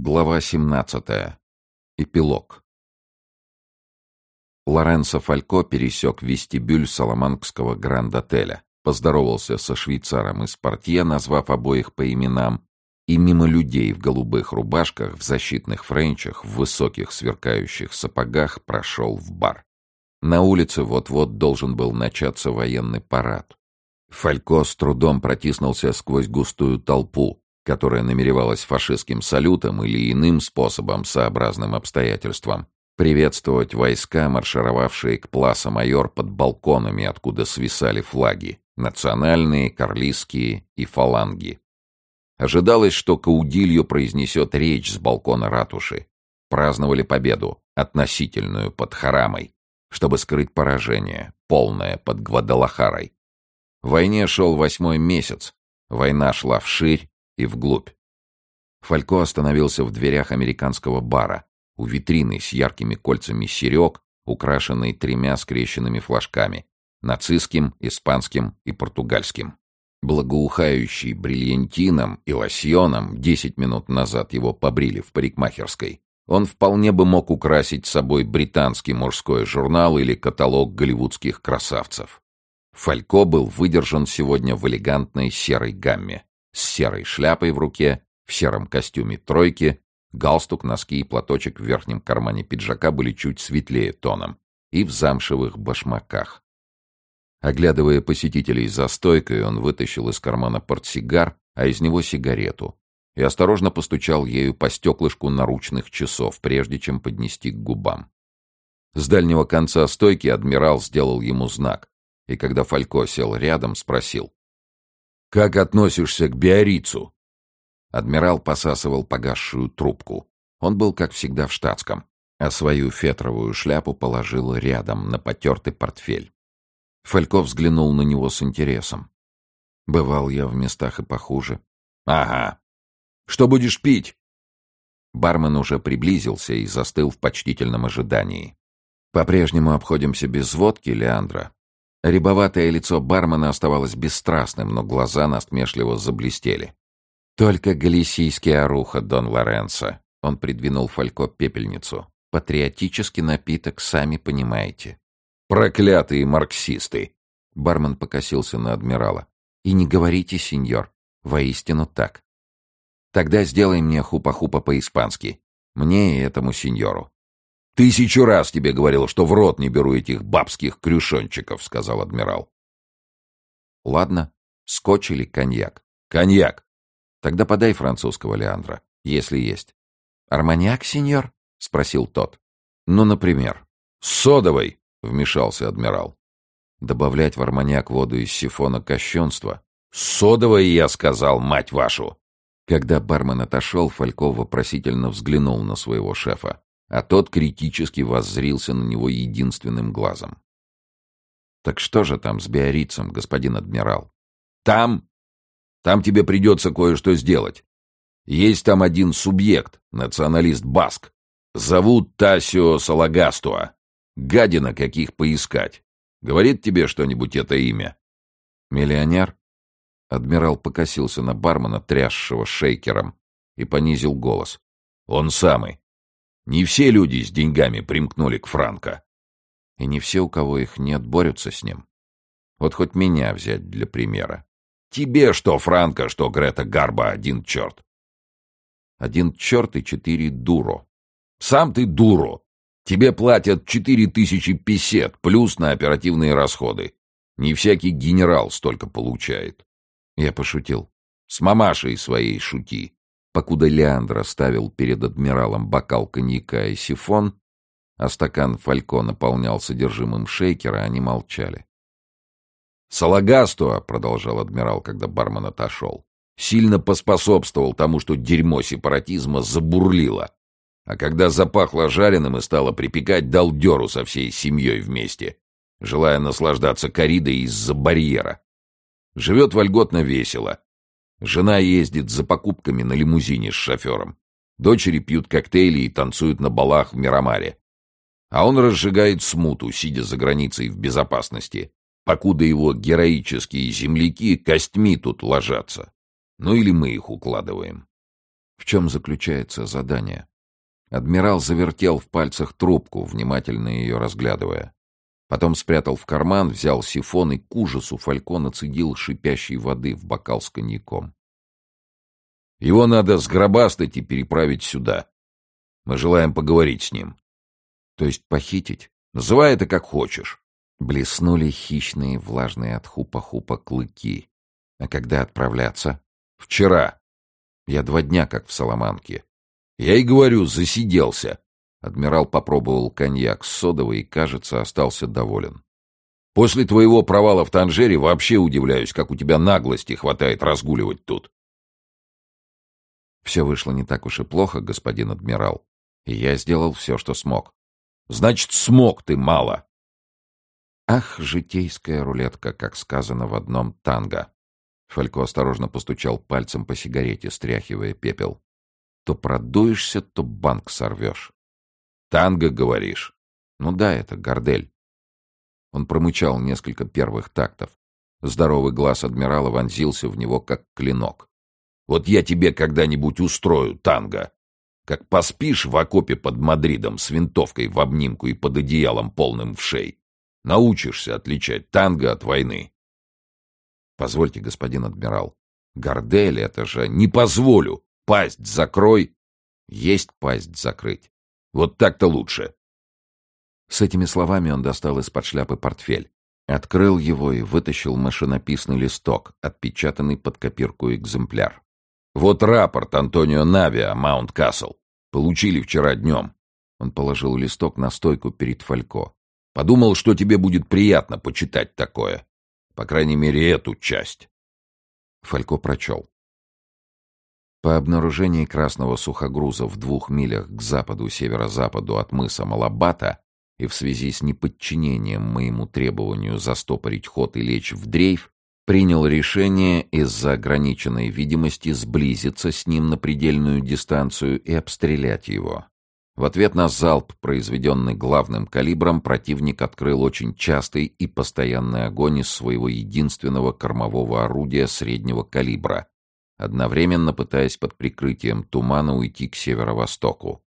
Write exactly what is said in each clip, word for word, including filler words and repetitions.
Глава семнадцатая. Эпилог. Лоренцо Фалько пересек вестибюль Саламанкского Гранд-отеля, поздоровался со швейцаром из портье, назвав обоих по именам, и мимо людей в голубых рубашках, в защитных френчах, в высоких сверкающих сапогах прошел в бар. На улице вот-вот должен был начаться военный парад. Фалько с трудом протиснулся сквозь густую толпу, которая намеревалась фашистским салютом или иным способом, сообразным обстоятельствам, приветствовать войска, маршировавшие к Пласа-Майор под балконами, откуда свисали флаги — национальные, карлистские и фаланги. Ожидалось, что Каудильо произнесет речь с балкона ратуши. Праздновали победу, относительную под Харамой, чтобы скрыть поражение, полное под Гвадалахарой. В войне шел восьмой месяц, война шла вширь и вглубь. Фалько остановился в дверях американского бара, у витрины с яркими кольцами серег, украшенной тремя скрещенными флажками — нацистским, испанским и португальским. Благоухающий бриллиантином и лосьоном, десять минут назад его побрили в парикмахерской, он вполне бы мог украсить собой британский мужской журнал или каталог голливудских красавцев. Фалько был выдержан сегодня в элегантной серой гамме, с серой шляпой в руке, в сером костюме тройки, галстук, носки и платочек в верхнем кармане пиджака были чуть светлее тоном, и в замшевых башмаках. Оглядывая посетителей за стойкой, он вытащил из кармана портсигар, а из него сигарету, и осторожно постучал ею по стеклышку наручных часов, прежде чем поднести к губам. С дальнего конца стойки адмирал сделал ему знак, и когда Фалько сел рядом, спросил: «Как относишься к Биаррицу?» Адмирал посасывал погасшую трубку. Он был, как всегда, в штатском, а свою фетровую шляпу положил рядом на потертый портфель. Фалько взглянул на него с интересом. «Бывал я в местах и похуже». «Ага. Что будешь пить?» Бармен уже приблизился и застыл в почтительном ожидании. «По-прежнему обходимся без водки, Леандро». Рябоватое лицо бармена оставалось бесстрастным, но глаза насмешливо заблестели. «Только галисийский оруха, Дон Лоренцо». Он придвинул Фалько пепельницу. «Патриотический напиток, сами понимаете». «Проклятые марксисты!» Бармен покосился на адмирала. «И не говорите, сеньор. Воистину так. Тогда сделай мне хупа-хупа по-испански. Мне и этому сеньору». «Тысячу раз тебе говорил, что в рот не беру этих бабских крюшончиков», — сказал адмирал. «Ладно. Скотч или коньяк?» «Коньяк». «Тогда подай французского, Леандро, если есть». «Арманьяк, сеньор?» — спросил тот. «Ну, например». «Содовой», — вмешался адмирал. «Добавлять в арманьяк воду из сифона — кощунство». «Содовой, я сказал, мать вашу!» Когда бармен отошел, Фалько вопросительно взглянул на своего шефа, а тот критически воззрился на него единственным глазом. «Так что же там с Биаррицем, господин адмирал?» «Там? Там тебе придется кое-что сделать. Есть там один субъект, националист Баск. Зовут Тасио Салагастуа. Гадина каких поискать. Говорит тебе что-нибудь это имя?» «Миллионер?» Адмирал покосился на бармена, трясшего шейкером, и понизил голос. «Он самый. Не все люди с деньгами примкнули к Франко. И не все, у кого их нет, борются с ним. Вот хоть меня взять для примера. Тебе что Франко, что Грета Гарбо, один черт». «Один черт и четыре дуро». «Сам ты дуро. Тебе платят четыре тысячи песет, плюс на оперативные расходы. Не всякий генерал столько получает». Я пошутил. «С мамашей своей шути». Покуда Леандро ставил перед адмиралом бокал коньяка и сифон, а стакан Фалько наполнял содержимым шейкера, они молчали. «Салагастуа», — продолжал адмирал, когда бармен отошел, «сильно поспособствовал тому, что дерьмо сепаратизма забурлило. А когда запахло жареным и стало припекать, дал дёру со всей семьей вместе, желая наслаждаться корридой из-за барьера. Живет вольготно весело. Жена ездит за покупками на лимузине с шофером. Дочери пьют коктейли и танцуют на балах в Мирамаре. А он разжигает смуту, сидя за границей в безопасности, покуда его героические земляки костьми тут ложатся. Ну или мы их укладываем. В чем заключается задание? Адмирал завертел в пальцах трубку, внимательно ее разглядывая. Потом спрятал в карман, взял сифон и к ужасу Фалько нацедил шипящей воды в бокал с коньяком. «Его надо сгробастать и переправить сюда. Мы желаем поговорить с ним». «То есть похитить? Называй это как хочешь». Блеснули хищные, влажные от хупа-хупа клыки. «А когда отправляться?» «Вчера. Я два дня как в Саламанке. Я и говорю, засиделся». Адмирал попробовал коньяк с содовой и, кажется, остался доволен. «После твоего провала в Танжере вообще удивляюсь, как у тебя наглости хватает разгуливать тут». «Все вышло не так уж и плохо, господин адмирал, и я сделал все, что смог». «Значит, смог ты мало». Ах, житейская рулетка, как сказано в одном танго. Фалько осторожно постучал пальцем по сигарете, стряхивая пепел. То продуешься, то банк сорвешь. «Танго, говоришь?» «Ну да, это Гардель». Он промычал несколько первых тактов. Здоровый глаз адмирала вонзился в него, как клинок. «Вот я тебе когда-нибудь устрою танго. Как поспишь в окопе под Мадридом с винтовкой в обнимку и под одеялом полным вшей. Научишься отличать танго от войны». «Позвольте, господин адмирал, Гардель — это же...» «Не позволю! Пасть закрой!» «Есть пасть закрыть». «Вот так-то лучше». С этими словами он достал из-под шляпы портфель, открыл его и вытащил машинописный листок, отпечатанный под копирку экземпляр. «Вот рапорт Антонио Нави о Маунт-Касл. Получили вчера днем». Он положил листок на стойку перед Фалько. «Подумал, что тебе будет приятно почитать такое. По крайней мере, эту часть». Фалько прочел. По обнаружении красного сухогруза в двух милях к западу-северо-западу от мыса Малабата и в связи с неподчинением моему требованию застопорить ход и лечь в дрейф, принял решение из-за ограниченной видимости сблизиться с ним на предельную дистанцию и обстрелять его. В ответ на залп, произведенный главным калибром, противник открыл очень частый и постоянный огонь из своего единственного кормового орудия среднего калибра, одновременно пытаясь под прикрытием тумана уйти к северо-востоку.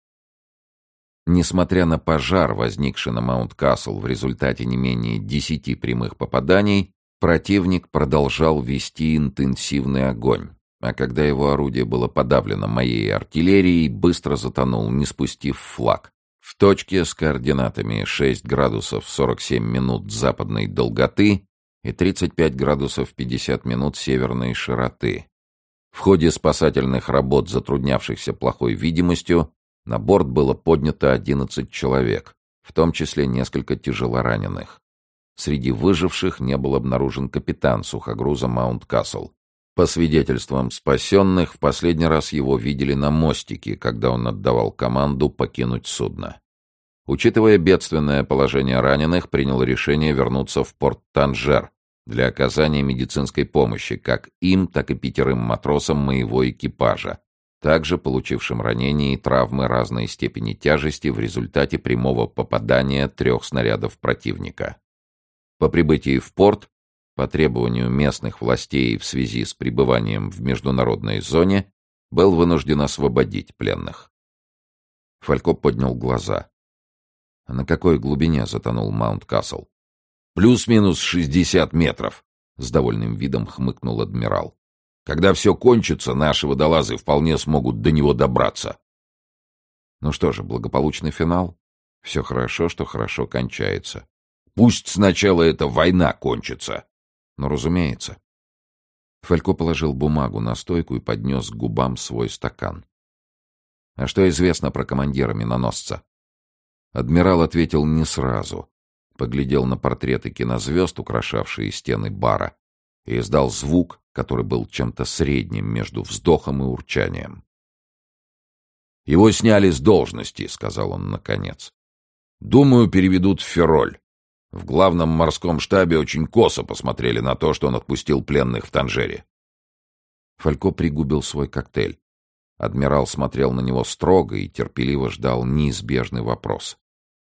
Несмотря на пожар, возникший на Маунт-Касл в результате не менее десяти прямых попаданий, противник продолжал вести интенсивный огонь, а когда его орудие было подавлено моей артиллерией, быстро затонул, не спустив флаг, в точке с координатами шесть градусов сорок семь минут западной долготы и тридцать пять градусов пятьдесят минут северной широты. В ходе спасательных работ, затруднявшихся плохой видимостью, на борт было поднято одиннадцать человек, в том числе несколько тяжелораненых. Среди выживших не был обнаружен капитан сухогруза Маунт-Касл. По свидетельствам спасенных, в последний раз его видели на мостике, когда он отдавал команду покинуть судно. Учитывая бедственное положение раненых, принял решение вернуться в порт Танжер для оказания медицинской помощи как им, так и пятерым матросам моего экипажа, также получившим ранения и травмы разной степени тяжести в результате прямого попадания трех снарядов противника. По прибытии в порт, по требованию местных властей в связи с пребыванием в международной зоне, был вынужден освободить пленных. Фалько поднял глаза. А на какой глубине затонул Маунт-Касл? «Плюс-минус шестьдесят метров», — с довольным видом хмыкнул адмирал. «Когда все кончится, наши водолазы вполне смогут до него добраться». Ну что же, благополучный финал. Все хорошо, что хорошо кончается. «Пусть сначала эта война кончится». «Ну, разумеется». Фалько положил бумагу на стойку и поднес к губам свой стакан. «А что известно про командира миноносца?» Адмирал ответил не сразу. Поглядел на портреты кинозвезд, украшавшие стены бара, и издал звук, который был чем-то средним между вздохом и урчанием. «Его сняли с должности», — сказал он наконец. «Думаю, переведут в Ферроль. В главном морском штабе очень косо посмотрели на то, что он отпустил пленных в Танжере». Фалько пригубил свой коктейль. Адмирал смотрел на него строго и терпеливо ждал неизбежный вопрос.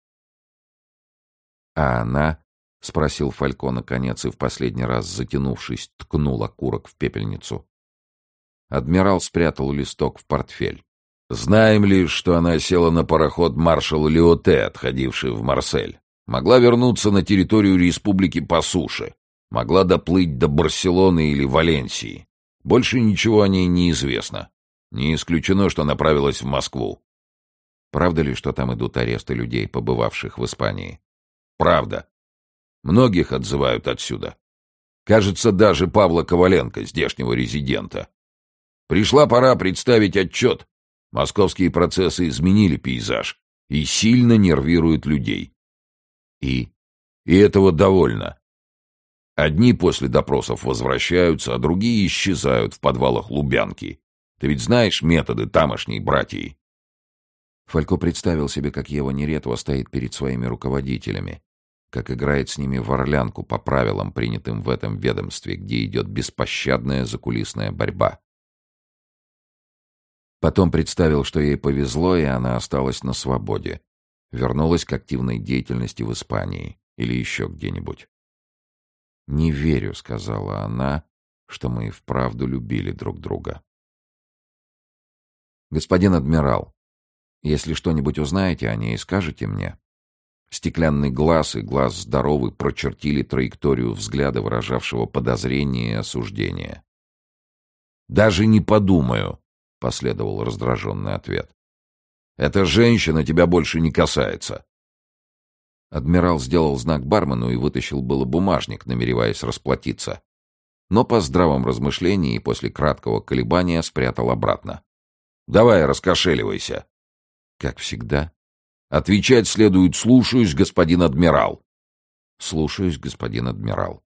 «А она?» — спросил Фалько наконец и в последний раз, затянувшись, ткнул окурок в пепельницу. Адмирал спрятал листок в портфель. «Знаем ли, что она села на пароход маршала Лиоте, отходивший в Марсель? Могла вернуться на территорию республики по суше. Могла доплыть до Барселоны или Валенсии. Больше ничего о ней не известно. Не исключено, что направилась в Москву». «Правда ли, что там идут аресты людей, побывавших в Испании?» «Правда. Многих отзывают отсюда. Кажется, даже Павла Коваленко, здешнего резидента. Пришла пора представить отчет. Московские процессы изменили пейзаж и сильно нервируют людей. И? И этого довольно. Одни после допросов возвращаются, а другие исчезают в подвалах Лубянки. Ты ведь знаешь методы тамошней братьи?» Фалько представил себе, как Ева Неретва стоит перед своими руководителями, как играет с ними в орлянку по правилам, принятым в этом ведомстве, где идет беспощадная закулисная борьба. Потом представил, что ей повезло, и она осталась на свободе, вернулась к активной деятельности в Испании или еще где-нибудь. «Не верю», — сказала она, — «что мы и вправду любили друг друга». «Господин адмирал, если что-нибудь узнаете о ней, скажете мне». Стеклянный глаз и глаз здоровый прочертили траекторию взгляда, выражавшего подозрение и осуждение. «Даже не подумаю», — последовал раздраженный ответ. «Эта женщина тебя больше не касается». Адмирал сделал знак бармену и вытащил было бумажник, намереваясь расплатиться. Но по здравом размышлении и после краткого колебания спрятал обратно. «Давай, раскошеливайся». «Как всегда». «Отвечать следует: слушаюсь, господин адмирал». «Слушаюсь, господин адмирал».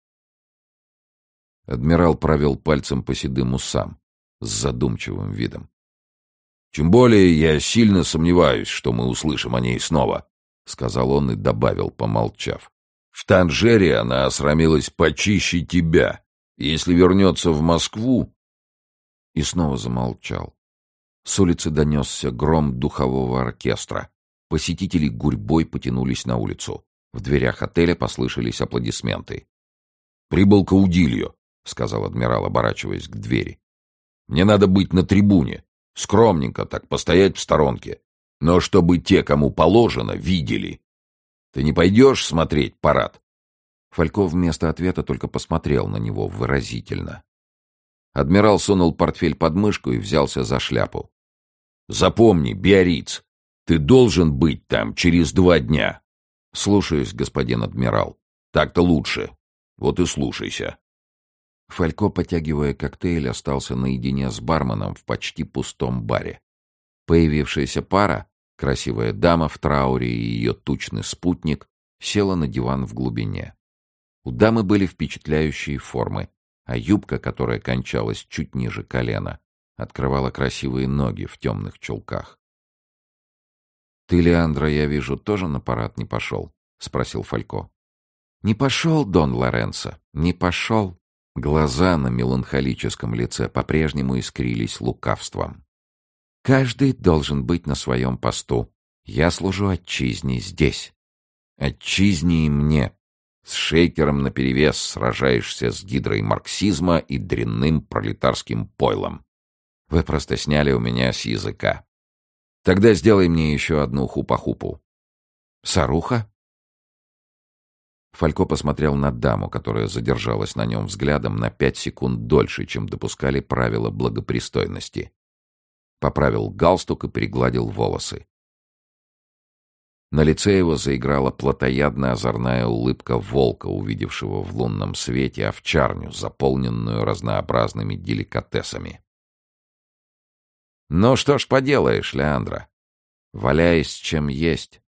Адмирал провел пальцем по седым усам с задумчивым видом. «Тем более я сильно сомневаюсь, что мы услышим о ней снова», — сказал он и добавил, помолчав. «В Танжере она осрамилась почище тебя. Если вернется в Москву...» И снова замолчал. С улицы донесся гром духового оркестра. Посетители гурьбой потянулись на улицу. В дверях отеля послышались аплодисменты. «Прибыл Каудильо», — сказал адмирал, оборачиваясь к двери. «Мне надо быть на трибуне. Скромненько так, постоять в сторонке. Но чтобы те, кому положено, видели. Ты не пойдешь смотреть парад?» Фалько вместо ответа только посмотрел на него выразительно. Адмирал сунул портфель под мышку и взялся за шляпу. «Запомни, Биарриц, ты должен быть там через два дня». «Слушаюсь, господин адмирал». «Так-то лучше. Вот и слушайся». Фалько, потягивая коктейль, остался наедине с барменом в почти пустом баре. Появившаяся пара, красивая дама в трауре и ее тучный спутник, села на диван в глубине. У дамы были впечатляющие формы, а юбка, которая кончалась чуть ниже колена, открывала красивые ноги в темных чулках. «Ты, Леандро, я вижу, тоже на парад не пошел?» — спросил Фалько. «Не пошел, Дон Лоренцо, не пошел». Глаза на меланхолическом лице по-прежнему искрились лукавством. «Каждый должен быть на своем посту. Я служу отчизне здесь. Отчизне и мне. С шейкером наперевес сражаешься с гидрой марксизма и дрянным пролетарским пойлом. Вы просто сняли у меня с языка. Тогда сделай мне еще одну хупа-хупу». «Саруха?» Фалько посмотрел на даму, которая задержалась на нем взглядом на пять секунд дольше, чем допускали правила благопристойности. Поправил галстук и пригладил волосы. На лице его заиграла плотоядно-озорная улыбка волка, увидевшего в лунном свете овчарню, заполненную разнообразными деликатесами. «Ну что ж поделаешь, Леандро, валяй с чем есть.